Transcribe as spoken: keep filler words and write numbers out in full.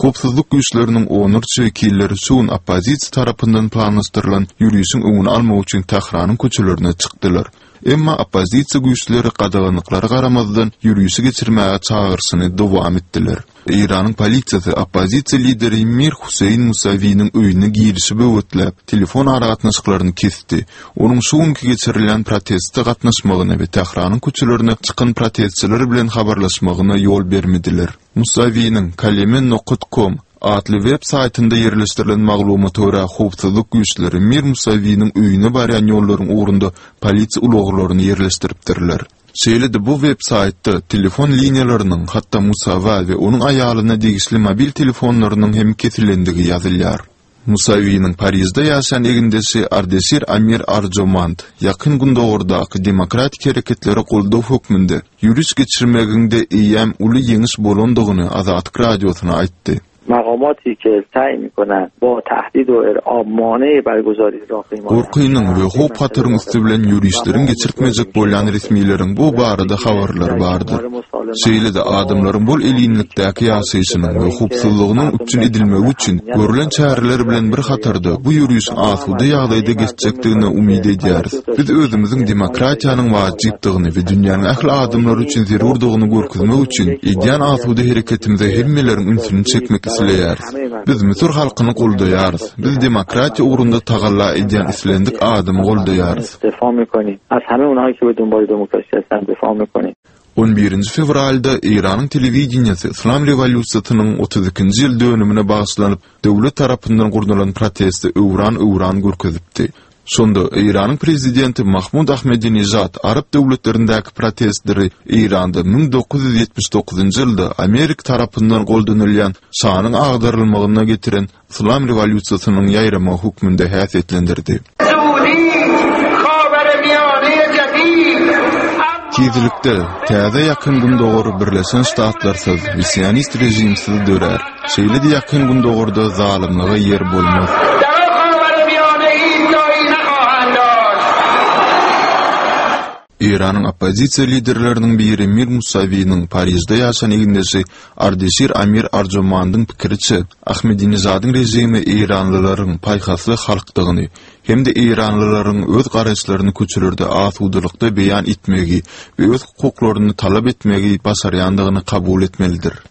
Hopsuzluk güýçleriniň onurçy wekilleri suwun oppozisiýa tarapyndan planlaşdyrylan ýürüýüşiň öňüni almak üçin Tahranyň köçelerine çykdylar. Emma oppozisiýa güýçleri gadaganyklary garamazdan ýürüýüşi geçirmäge çağırsyny dowam etdiler. İranyň polisiýasy oppozisiýa lideri Mir Huseyn Musawiň öýüne girişi böwütlep, telefon aragatnaşyklaryny kesdi. Onuň şuňky geçirilen protestde gatnaşmagyna we Tahranyň köçelerine çykan protestçiler bilen habarlaşmagyna ýol bermediler. Musawiň kalemen nokta com adly web saytynda ýerleşdirilen maglumaty görä howpsuzlyk güýçleri Mir Musawiň öýüne barýan ýollaryň ugrunda polisiýa ulaglaryny ýerleşdiripdirler. Şeýle-de bu web saytda telefon liniýalarynyň hatda Musawa we onuň aýalyna degişli mobil telefonlarynyň hem kesilendigi ýazylýar. Musawiň Parisde ýaşaýan egindesi Ardesir Amir Arjomand ýakyn gündagordaky demokratik hereketleri goldaw hökmünde ýürüş geçirmeginde eýem uly ýeňiş bolandygyny Azatlyk radiosyna aýtdy. مقاماتی که سعی میکنن با تهدید و ارعاب مانع برگزاری راهپیمایی Gorkynyň we hop hatyryň üstübilen ýürüýüşleriň geçirtmejek bolan resmiýleriň bu barada habarlar bardyr. Şeýle-de adamlaryň bol elinlikdäki ýaşaýyşynyň we hopsuzlygynyň üçin edilmegi üçin görülen çäreler bilen bir hatarda bu ýürüýüş asuda ýagdaýda geçecekdigine umyd edýäris. Biz özümiziň demokratiýanyň wajypdygyny we dünýäniň ähli adamlary üçin zerurdygyny görkezmek üçin edýän asuda hereketimize hemmeleriň ünsüni çekmek isleýäris. Biz Misir halkyny goldaýarys. Biz demokratiýa ugrunda tagalla edýän islendik adamy goldaýarys. Az hame onhایی که به دنبال دموکراسی هستن دفاع میکنیم. on birinji fevralda Iranyň telewizionyasy Islam rewolýusiýasynyň otuz ikinji ýyl dönümine bagyşlanyp döwlet tarapyndan gurnulan protesti öwran-öwran görkezipdi. Şonda Iranyň prezidenti Mahmud Ahmadinejad Arab döwletlerindäki protestleri Iranda bin dokuz yüz ýetmiş dokuzynjy ýylda Amerika tarapyndan goldanylýan şanyň agdarylmagyna getiren Islam rewolýusiýasynyň ýaýrama hukmynda häsiýetlendirdi. Tezlikde täze ýakyn gündogary Birleşen Ştatlarsyz we Sionist rejimsiz dörer. Şeýle-de ýakyn gündogorda zalymlyga ýer bolmaz. İranyň oppozisiýa liderleriniň biri Mir Musawiň Parisde ýaşaýan egindesi Ardesir Amir Arjomandyň pikiriçe, Ahmedinejadyň rejimi İranlylaryň paýhasly halkdygyny hem-de İranlylaryň öz garaşlaryny köçelerde asudylykda beýan etmegi we öz hukuklaryny talap etmegi başarýandygyny kabul etmelidir.